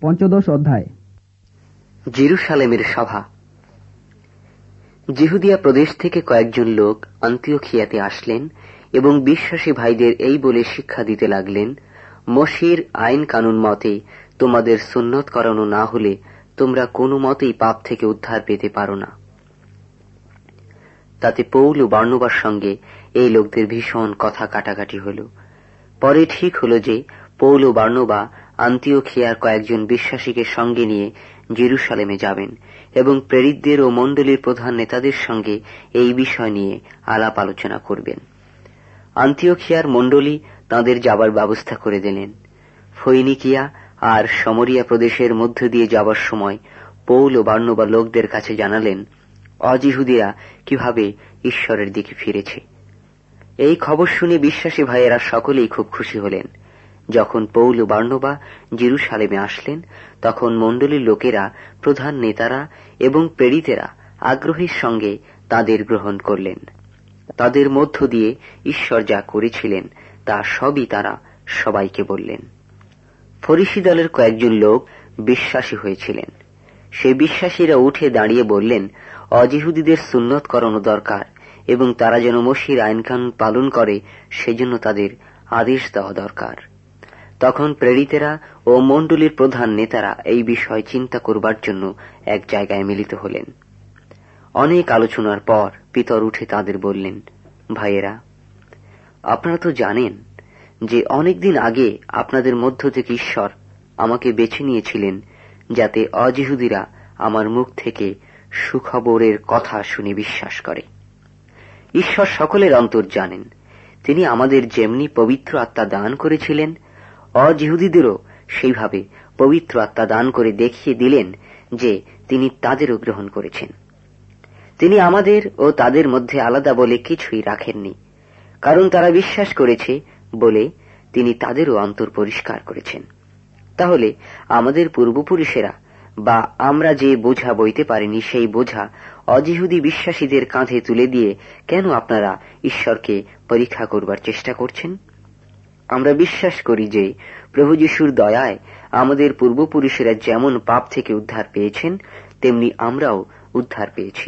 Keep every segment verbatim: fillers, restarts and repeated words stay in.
পঞ্চদশ অধ্যায়। জেরুসালেমের সভা। জিহুদিয়া প্রদেশ থেকে কয়েকজন লোক আন্তিওখিয়াতে আসলেন এবং বিশ্বাসী ভাইদের এই বলে শিক্ষা দিতে লাগলেন, মোশির আইন কানুন মতে তোমাদের সুন্নত করানো না হলে তোমরা কোনো মতেই পাপ থেকে উদ্ধার পেতে পারো না। তাতে পৌল ও বার্নবার সঙ্গে এই লোকদের ভীষণ কথা কাটাকাটি হল। পরে ঠিক হল যে পৌল ও বার্নবা আন্তিওখিয়ার কয়েকজন বিশ্বাসীকে সঙ্গে নিয়ে জেরুসালেমে যাবেন এবং প্রেরিতদের ও মণ্ডলীর প্রধান নেতাদের সঙ্গে এই বিষয় নিয়ে আলাপ আলোচনা করবেন। আন্তিওখিয়ার মণ্ডলী তাঁদের যাবার ব্যবস্থা করে দিলেন। ফৈনিকিয়া আর সমরিয়া প্রদেশের মধ্য দিয়ে যাবার সময় পৌল ও বার্নবা লোকদের কাছে জানালেন অজিহুদিরা কিভাবে ঈশ্বরের দিকে ফিরেছে। এই খবর শুনে বিশ্বাসী ভাইয়েরা সকলেই খুব খুশি হলেন। যখন পৌল ও বার্নবা জেরুসালেমে আসলেন তখন মণ্ডলীর লোকেরা, প্রধান নেতারা এবং প্রেরিতেরা আগ্রহের সঙ্গে তাদের গ্রহণ করলেন। তাদের মধ্য দিয়ে ঈশ্বর যা করেছিলেন তা সবই তারা সবাইকে বললেন। ফরিসি দলের কয়েকজন লোক বিশ্বাসী হয়েছিলেন। সেই বিশ্বাসীরা উঠে দাঁড়িয়ে বললেন, অজিহুদীদের সুন্নত করানো দরকার এবং তারা যেন মোশির আইনকানুন পালন করে সেজন্য তাদের আদেশ দেওয়া দরকার। তখন প্রেরিতেরা ও মণ্ডলীর প্রধান নেতারা এই বিষয় চিন্তা করবার জন্য এক জায়গায় মিলিত হলেন। অনেক আলোচনার পর পিতর উঠে তাদের বললেন, ভাইয়েরা, আপনারা তো জানেন যে অনেকদিন আগে আপনাদের মধ্য থেকে ঈশ্বর আমাকে বেছে নিয়েছিলেন যাতে অজিহুদীরা আমার মুখ থেকে সুখবরের কথা শুনে বিশ্বাস করে। ঈশ্বর সকলের অন্তর জানেন। তিনি আমাদের যেমনি পবিত্র আত্মা দান করেছিলেন, অজিহুদীদেরও সেইভাবে পবিত্র আত্মা দান করে দেখিয়ে দিলেন যে তিনি তাদেরও গ্রহণ করেছেন। তিনি আমাদের ও তাদের মধ্যে আলাদা বলে কিছুই রাখেননি, কারণ তারা বিশ্বাস করেছে বলে তিনি তাদেরও অন্তর পরিষ্কার করেছেন। তাহলে আমাদের পূর্বপুরুষেরা বা আমরা যে বোঝা বইতে পারিনি সেই বোঝা অজিহুদী বিশ্বাসীদের কাঁধে তুলে দিয়ে কেন আপনারা ঈশ্বরকে পরীক্ষা করবার চেষ্টা করছেন? আমরা বিশ্বাস করি যে প্রভু যীশুর দয়ায় আমাদের পূর্বপুরুষেরা যেমন পাপ থেকে উদ্ধার পেয়েছেন তেমনি আমরাও উদ্ধার পেয়েছি।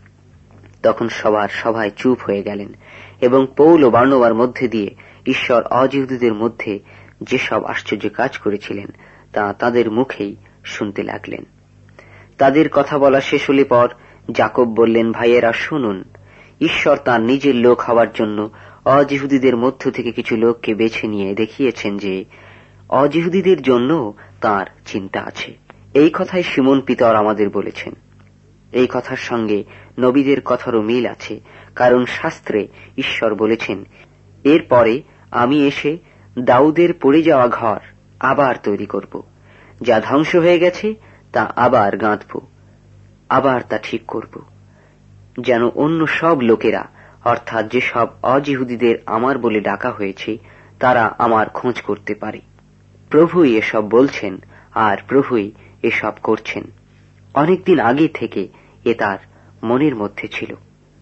তখন সবার সভায় চুপ হয়ে গেলেন এবং পৌল ও বার্নবার মধ্যে দিয়ে ঈশ্বর অজিহুদীদের মধ্যে যেসব আশ্চর্য কাজ করেছিলেন তা তাদের মুখেই শুনতে লাগলেন। তাদের কথা বলা শেষ হলে পর যাকব বললেন, ভাইয়েরা শুনুন, ঈশ্বর তাঁর নিজের লোক হওয়ার জন্য অজিহুদীদের মধ্য থেকে কিছু লোককে বেছে নিয়ে দেখিয়েছেন যে অজিহুদীদের জন্য তাঁর চিন্তা আছে। এই কথাই শিমোন পিতর আমাদের বলেছেন। এই কথার সঙ্গে নবীদের কথারও মিল আছে, কারণ শাস্ত্রে ঈশ্বর বলেছেন, এরপরে আমি এসে দাউদের পড়ে যাওয়া ঘর আবার তৈরি করব, যা ধ্বংস হয়ে গেছে তা আবার গাঁথব, আবার তা ঠিক করব, যেন অন্য সব লোকেরা অর্থাৎ যেসব অজিহুদীদের আমার বলে ডাকা হয়েছে তারা আমার খোঁজ করতে পারে। প্রভুই এসব বলছেন আর প্রভুই এসব করছেন। অনেকদিন আগে থেকে এ তার মনের মধ্যে ছিল।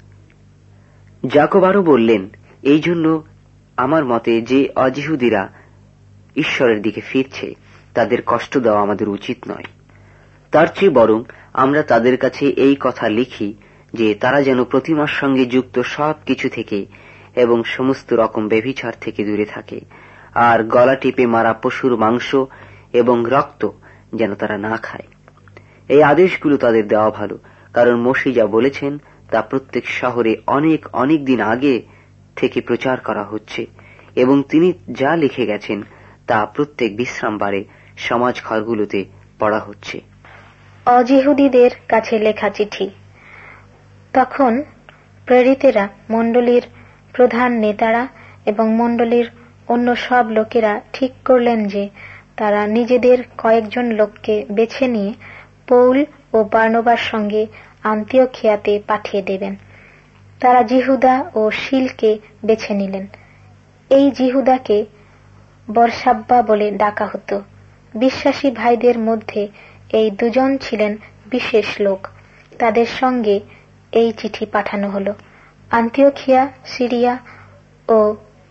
যাকব আরো বললেন, এই জন্য আমার মতে যে অজিহুদীরা ঈশ্বরের দিকে ফিরছে তাদের কষ্ট দেওয়া আমাদের উচিত নয়। তার চেয়ে বরং আমরা তাদের কাছে এই কথা লিখি যে তারা যেন প্রতিমার সঙ্গে যুক্ত সব কিছু থেকে এবং সমস্ত রকম ব্যভিচার থেকে দূরে থাকে, আর গলা টিপে মারা পশুর মাংস এবং রক্ত যেন তারা না খায়। এই আদেশগুলো তাদের দেওয়া ভালো, কারণ মোশে যা বলেছেন তা প্রত্যেক শহরে অনেক অনেক দিন আগে থেকে প্রচার করা হচ্ছে এবং তিনি যা লিখে গেছেন তা প্রত্যেক বিশ্রামবারে সমাজ ঘরগুলোতে পড়া হচ্ছে। অজিহুদীদের কাছে লেখা চিঠি। তখন প্রেরিতেরা, মণ্ডলীর প্রধান নেতারা এবং মণ্ডলীর অন্য সব লোকেরা ঠিক করলেন যে তারা নিজেদের কয়েকজন লোককে বেছে নিয়ে পৌল ও বার্নবার সঙ্গে আন্তিওখিয়াতে পাঠিয়ে দেবেন। তারা জিহুদা ও শিলকে বেছে নিলেন। এই জিহুদাকে বরসাব্বা বলে ডাকা হতো। বিশ্বাসী ভাইদের মধ্যে এই দুজন ছিলেন বিশেষ লোক। তাদের সঙ্গে এই চিঠি পাঠানো হল। আন্তিওখিয়া, সিরিয়া ও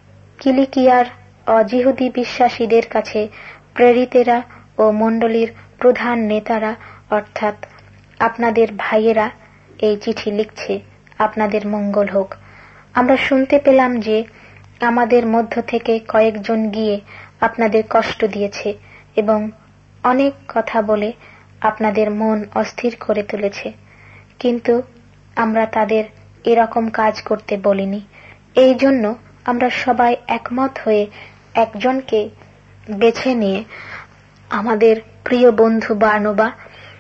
কিলিকিয়ার অজিহুদী বিশ্বাসীদের কাছে প্রেরিতেরা ও মণ্ডলীর প্রধান নেতারা অর্থাৎ আপনাদের ভাইয়েরা এই চিঠি লিখছে, আপনাদের মঙ্গল হোক। আমরা শুনতে পেলাম যে আমাদের মধ্য থেকে কয়েকজন গিয়ে আপনাদের কষ্ট দিয়েছে এবং অনেক কথা বলে আপনাদের মন অস্থির করে তুলেছে, কিন্তু আমরা তাদের এরকম কাজ করতে বলিনি। এই জন্য আমরা সবাই একমত হয়ে একজনকে বেছে নিয়ে আমাদের প্রিয় বন্ধু বার্নবা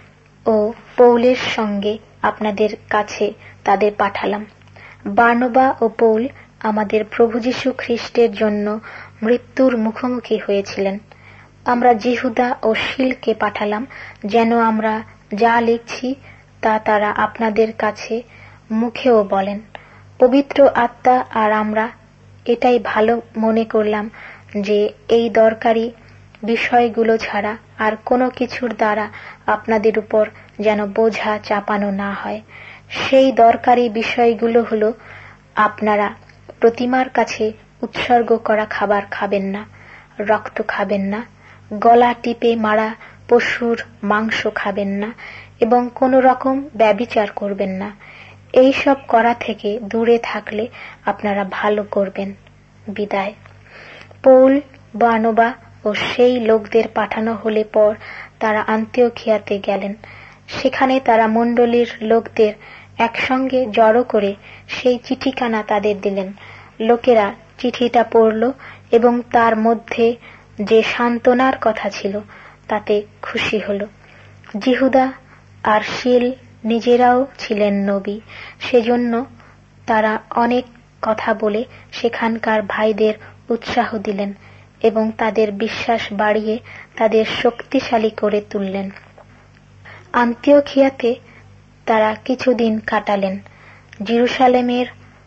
ও পৌলের সঙ্গে আপনাদের কাছে তাদের পাঠালাম। বার্নবা ও পৌল আমাদের প্রভু যীশু খ্রিস্টের জন্য মৃত্যুর মুখোমুখি হয়েছিলেন। আমরা জিহুদা ও শিলকে পাঠালাম যেন আমরা যা লিখছি তা তারা আপনাদের কাছে মুখেও বলেন। পবিত্র আত্মা আর আমরা এটাই ভালো মনে করলাম যে এই দরকারি বিষয়গুলো ছাড়া আর কোনো কিছুর দ্বারা আপনাদের উপর যেন বোঝা চাপানো না হয়। সেই দরকারি বিষয়গুলো হলো, আপনারা প্রতিমার কাছে উৎসর্গ করা খাবার খাবেন না, রক্ত খাবেন না, গলা টিপে মারা পশুর মাংস খাবেন না এবং কোন রকম ব্যভিচার করবেন না। এই সব করা থেকে দূরে থাকলে আপনারা ভালো করবেন। বিদায়। পৌল, বার্নবা ও সেই লোকদের পাঠানো হলে পর তারা আন্তিওখিয়াতে গেলেন। সেখানে তারা মণ্ডলীর লোকদের একসঙ্গে জড়ো করে সেই চিঠিখানা তাদের দিলেন। লোকেরা চিঠিটা পড়ল এবং তার মধ্যে যে সান্ত্বনার কথা ছিল তাতে খুশি হল। জিহুদা আর শিল নিজেরাও ছিলেন নবী, সেজন্য তারা অনেক কথা বলে সেখানকার ভাইদের উৎসাহ দিলেন এবং তাদের বিশ্বাস বাড়িয়ে তাদের শক্তিশালী করে তুললেন। আন্তিওখিয়াতে তারা কিছুদিন কাটালেন। জেরুসালেমের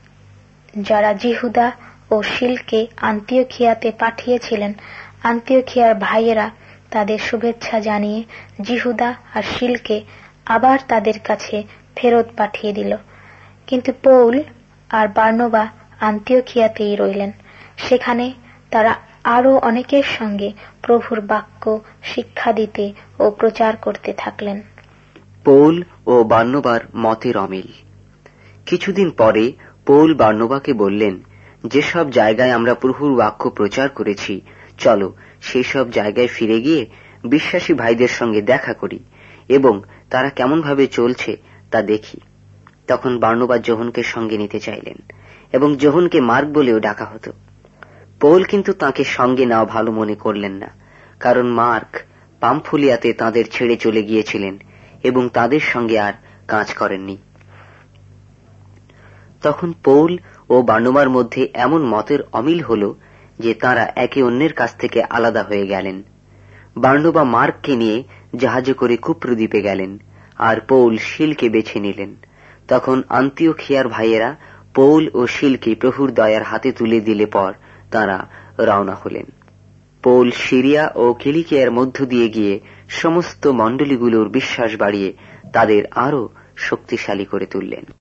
যারা জিহুদা ও শিলকে আন্তিওখিয়াতে পাঠিয়েছিলেন, আন্তিওখিয়ার ভাইয়েরা তাদের শুভেচ্ছা জানিয়ে জিহুদা আর শিলকে আবার তাদের কাছে ফেরত পাঠিয়ে দিল। কিন্তু পৌল আর বার্নবা আন্তিওখিয়াতেই রইলেন। সেখানে তারা আরো অনেকের সঙ্গে প্রভুর বাক্য শিক্ষা দিতে ও প্রচার করতে থাকলেন। পৌল ও বার্নবার মতের অমিল। কিছুদিন পরে পৌল বার্নবাকে বললেন, যেসব জায়গায় আমরা প্রভুর বাক্য প্রচার করেছি, চলো সেই সব জায়গায় ফিরে গিয়ে বিশ্বাসী ভাইদের সঙ্গে দেখা করি এবং তারা কেমন ভাবে চলছে তা দেখি। তখন বার্নবা যোহনকে সঙ্গে নিতে চাইলেন এবং যোহনকে মার্ক বলেও ডাকা হতো। পৌল কিন্তু তাকে সঙ্গে নেওয়া ভালো মনে করলেন না, কারণ মার্ক পামফুলিয়াতে তাদের ছেড়ে চলে গিয়েছিলেন এবং তাদের সঙ্গে আর কাজ করেননি। তখন পৌল ও বার্নবার মধ্যে এমন মতের অমিল হল যে তারা একে অন্যের কাছ থেকে আলাদা হয়ে গেলেন। বার্নবা মার্ককে নিয়ে জাহাজে করে কুপ্রু দ্বীপে গেলেন আর পৌল শিলকে বেছে নিলেন। তখন আন্তিওখিয়ার ভাইয়েরা পৌল ও শিলকে প্রভুর দয়ার হাতে তুলে দিলে পর তারা রওনা হলেন। পৌল সিরিয়া ও কিলিকিয়ার মধ্য দিয়ে গিয়ে সমস্ত মণ্ডলীগুলোর বিশ্বাস বাড়িয়ে তাদের আরো শক্তিশালী করে তুললেন।